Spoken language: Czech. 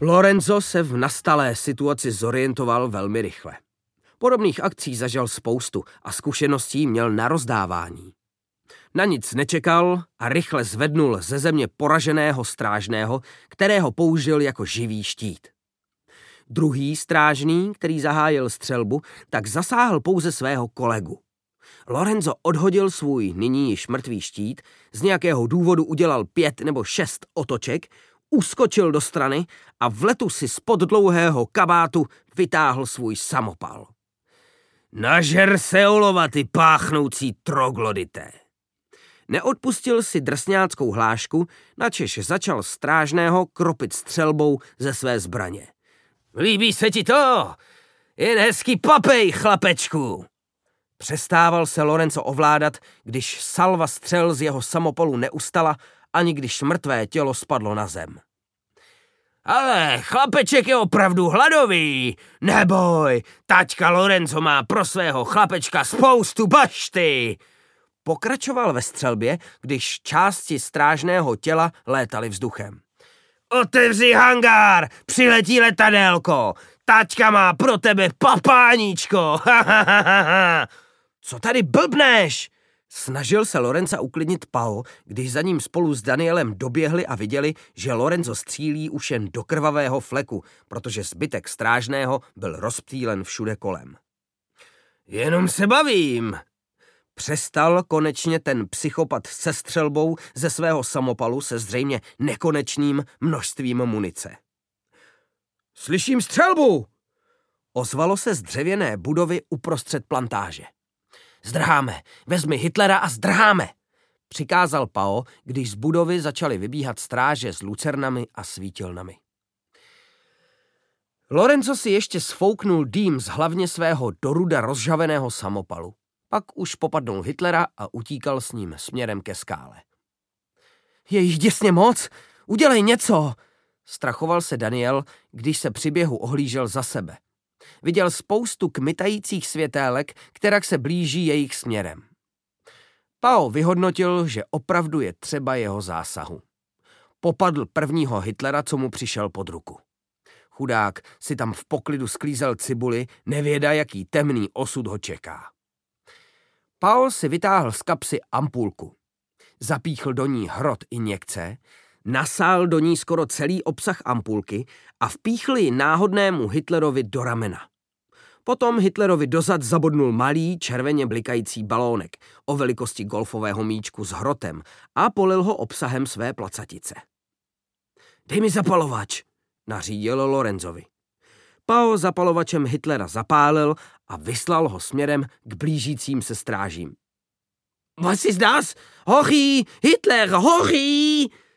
Lorenzo se v nastalé situaci zorientoval velmi rychle. Podobných akcí zažil spoustu a zkušeností měl na rozdávání. Na nic nečekal a rychle zvednul ze země poraženého strážného, kterého použil jako živý štít. Druhý strážný, který zahájil střelbu, tak zasáhl pouze svého kolegu. Lorenzo odhodil svůj nyní již mrtvý štít, z nějakého důvodu udělal 5 nebo 6 otoček, uskočil do strany a v letu si spod dlouhého kabátu vytáhl svůj samopal. Nažer se olova, ty páchnoucí troglodité. Neodpustil si drsňáckou hlášku, načež začal strážného kropit střelbou ze své zbraně. Líbí se ti to? Jen hezký papej, chlapečku. Přestával se Lorenzo ovládat, když salva střel z jeho samopalu neustala, ani když mrtvé tělo spadlo na zem. Ale chlapeček je opravdu hladový. Neboj, taťka Lorenzo má pro svého chlapečka spoustu bašty. Pokračoval ve střelbě, když části strážného těla létaly vzduchem. Otevři hangár, přiletí letadélko. Taťka má pro tebe papáníčko. Co tady blbneš? Snažil se Lorenza uklidnit Pao, když za ním spolu s Danielem doběhli a viděli, že Lorenzo střílí už jen do krvavého fleku, protože zbytek strážného byl rozptýlen všude kolem. Jenom se bavím. Přestal konečně ten psychopat se střelbou ze svého samopalu se zřejmě nekonečným množstvím munice. Slyším střelbu! Ozvalo se z dřevěné budovy uprostřed plantáže. Zdrháme, vezmi Hitlera a zdrháme, přikázal Pao, když z budovy začaly vybíhat stráže s lucernami a svítilnami. Lorenzo si ještě sfouknul dým z hlavně svého doruda rozžaveného samopalu. Pak už popadnul Hitlera a utíkal s ním směrem ke skále. Je jich děsně moc, udělej něco, strachoval se Daniel, když se při běhu ohlížel za sebe. Viděl spoustu kmitajících světélek, která se blíží jejich směrem. Pao vyhodnotil, že opravdu je třeba jeho zásahu. Popadl prvního Hitlera, co mu přišel pod ruku. Chudák si tam v poklidu sklízel cibuli, nevěda, jaký temný osud ho čeká. Pao si vytáhl z kapsy ampulku. Zapíchl do ní hrot injekce, nasál do ní skoro celý obsah ampulky a vpíchl ji náhodnému Hitlerovi do ramena. Potom Hitlerovi dozad zabodnul malý, červeně blikající balónek o velikosti golfového míčku s hrotem a polil ho obsahem své placatice. Dej mi zapalovač, nařídil Lorenzovi. Pao zapalovačem Hitlera zapálil a vyslal ho směrem k blížícím se strážím. Was ist das? Hochi! Hitler, hochi!